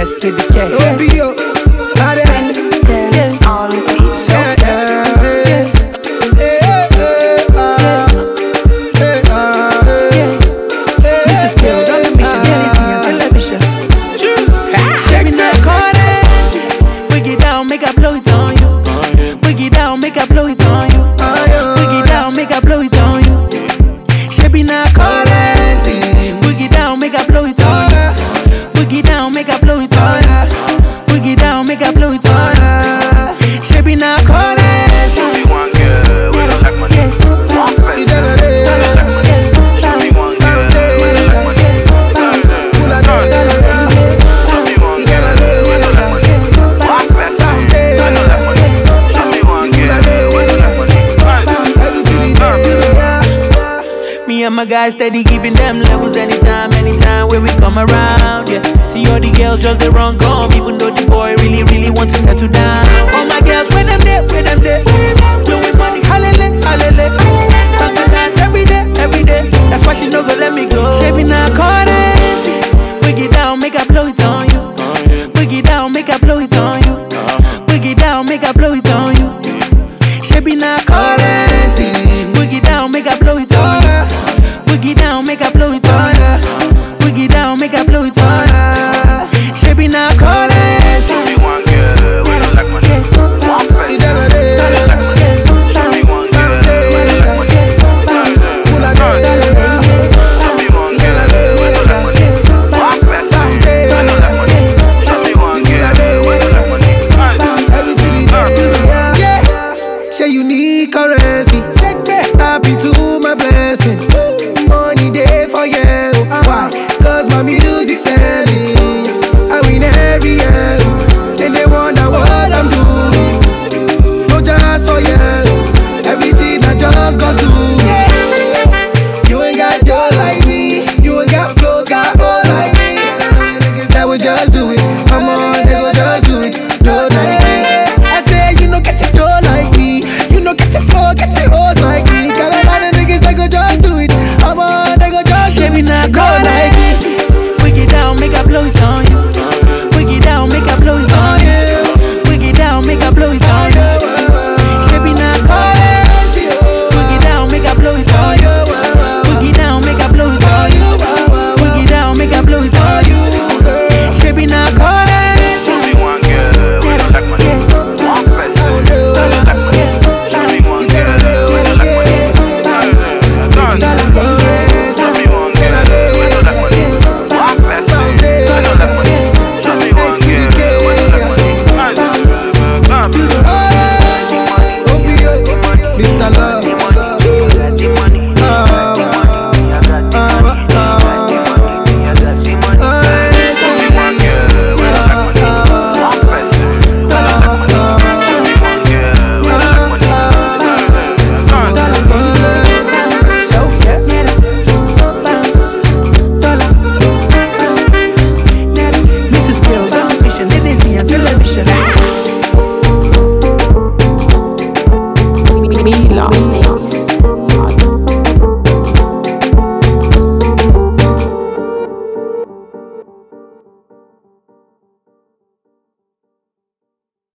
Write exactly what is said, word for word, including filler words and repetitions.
S to the K. O B O, got it. On the beat. Yeah, yeah, yeah. Yeah, yeah, ah. Yeah, ah, yeah. This is Skills on the mission. Daily on television. Shake me now, currency. Break it down, make I blow it on you. Break it down, make I blow it on you. Break it down, make I blow it on you. Shake me now, currency. Break it down, make I blow it on you. Break it down, make I blow it on you. Break it down, make I blow it on you. Shake me now, currency. Show me one girl with a like money. One fat girl with a like money. Show me one girl with a like money. Show me one girl with a like money. One fat girl with a like money. Show me one girl with a like money. Me and my guys steady giving them levels anytime, anytime when we come around, yeah. See all the girls just the wrong come, even though the boy really, really want to settle down. All my girls, where them there, where them there, blowing money, hallelujah, hallelujah. Talking dance every day, every day. That's why she no go let me go. Shaping our currency, break it down, make I blow it on you. Break it down, make I blow it on you. Break it down, make I blow it on you. Shaping our currency, break it down, make I blow it on you. Break it down, make I blow it on you. Break it down, make I blow it on you. Shaping our currency. Show me one girl with a like money. One fat girl with a like money. Show me one girl with a like money. Show me one girl with a like money. One fat girl with a like money. Show me one girl with a like money. Yeah, say you need currency. Tap into my blessing. Money day for you. Why? Cause my music says